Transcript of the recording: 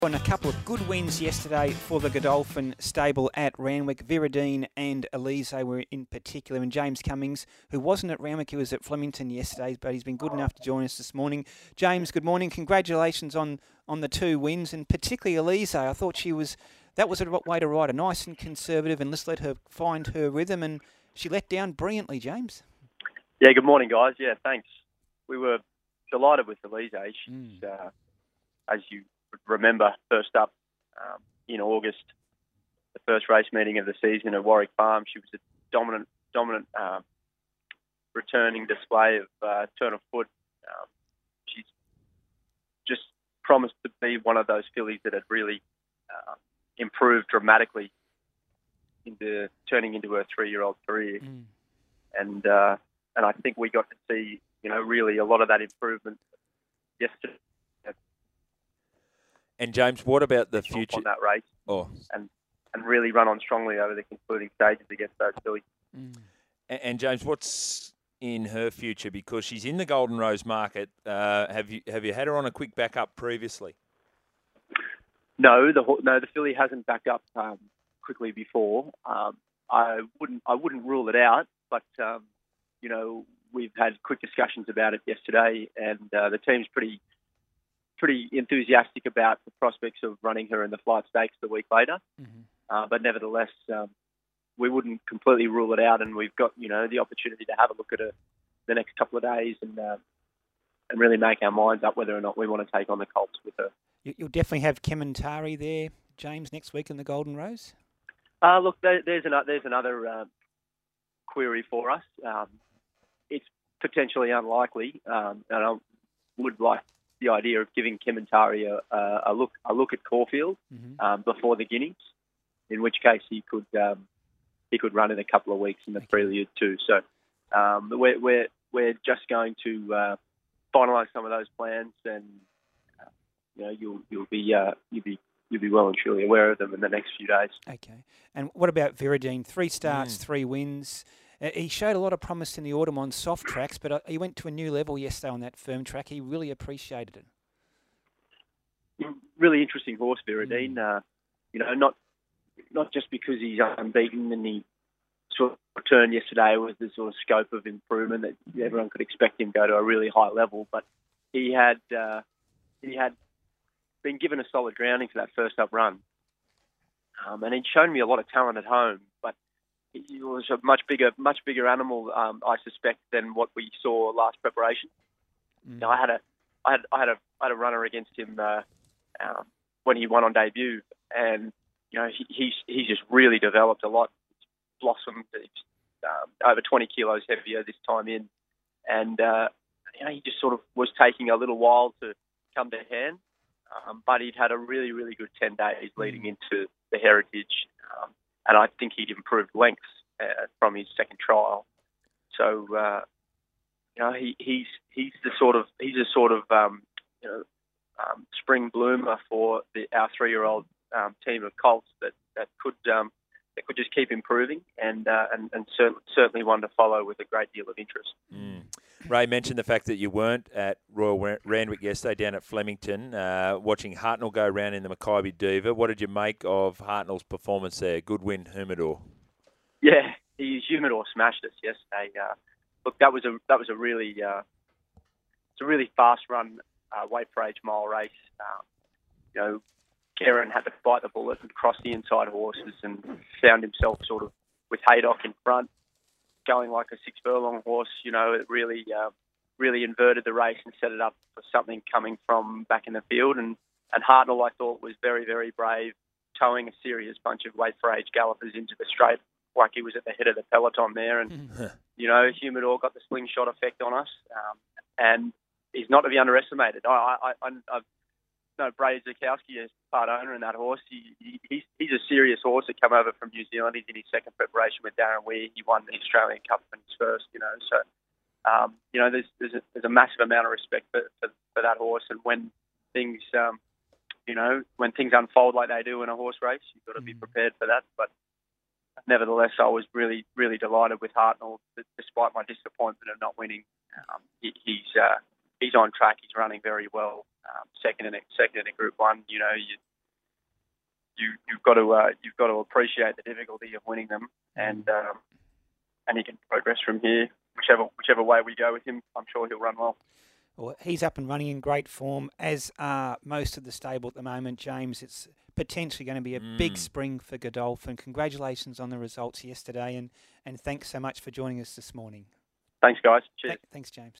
And a couple of good wins yesterday for the Godolphin stable at Randwick. Viridine and Elise were in particular. And James Cummings, who wasn't at Randwick, he was at Flemington yesterday, but he's been good enough to join us this morning. James, good morning. Congratulations on the two wins, and particularly Elise. I thought that was a way to ride her, nice and conservative, and let's let her find her rhythm. And she let down brilliantly, James. Yeah, good morning, guys. Yeah, thanks. We were delighted with Elise. She's, as you remember, first up in August, the first race meeting of the season at Warwick Farm. She was a dominant returning display of turn of foot. She's just promised to be one of those fillies that had really improved dramatically into turning into her 3-year-old career. And I think we got to see, really a lot of that improvement yesterday. And James, what about the future on that race? And really run on strongly over the concluding stages against those fillies. And James, what's in her future? Because she's in the Golden Rose market. Have you had her on a quick backup previously? No, the filly hasn't backed up quickly before. I wouldn't rule it out, but we've had quick discussions about it yesterday, and the team's pretty enthusiastic about the prospects of running her in the Flight Stakes the week later. But nevertheless, we wouldn't completely rule it out, and we've got the opportunity to have a look at her the next couple of days and really make our minds up whether or not we want to take on the Colts with her. You'll definitely have Kementari there, James, next week in the Golden Rose? Look, there's another query for us. It's potentially unlikely, and I would like the idea of giving Kementari a look at Caulfield before the Guineas, in which case he could run in a couple of weeks in the prelude too. So we're just going to finalise some of those plans, and you'll be well and truly aware of them in the next few days. Okay. And what about Viridine? 3 starts, 3 wins. He showed a lot of promise in the autumn on soft tracks, but he went to a new level yesterday on that firm track. He really appreciated it. Really interesting horse, Viridine. Not just because he's unbeaten and he sort of returned yesterday with the sort of scope of improvement that everyone could expect him to go to a really high level, but he had been given a solid grounding for that first up run, and he'd shown me a lot of talent at home, but he was a much bigger animal, I suspect, than what we saw last preparation. I had a runner against him when he won on debut, and he's just really developed a lot. He's blossomed. He's over 20 kilos heavier this time in, and he just sort of was taking a little while to come to hand, but he'd had a really, really good 10 days leading into the Heritage. And I think he'd improved lengths from his second trial. So, he's a sort of spring bloomer for our 3-year-old team of colts that could just keep improving, and certainly one to follow with a great deal of interest. Ray mentioned the fact that you weren't at Royal Randwick yesterday down at Flemington, watching Hartnell go round in the Mackay Diva. What did you make of Hartnell's performance there? Good win, Humidor. Yeah, Humidor smashed us yesterday. Look, that was a really it's a really fast run weight for age mile race. Kieran had to bite the bullet and cross the inside horses and found himself sort of with Haydock in front, going like a 6 furlong horse. It really inverted the race and set it up for something coming from back in the field. And Hartnell, I thought, was very, very brave, towing a serious bunch of weight for age gallopers into the straight, like he was at the head of the peloton there. And, Humidor got the slingshot effect on us. And he's not to be underestimated. I've known Brady Zukowski as part owner in that horse. He's a serious horse that came over from New Zealand. He's in his second preparation with Darren Weir. He won the Australian Cup in his first, So, there's a massive amount of respect for that horse. And when things, when things unfold like they do in a horse race, you've got to be prepared for that. But nevertheless, I was really, really delighted with Hartnell, despite my disappointment of not winning. He's on track. He's running very well. Second in a Group 1. you've got to appreciate the difficulty of winning them, and he can progress from here. Whichever way we go with him, I'm sure he'll run well. Well, he's up and running in great form, as are most of the stable at the moment, James. It's potentially going to be a big spring for Godolphin. Congratulations on the results yesterday, and thanks so much for joining us this morning. Thanks, guys. Cheers. Thanks, James.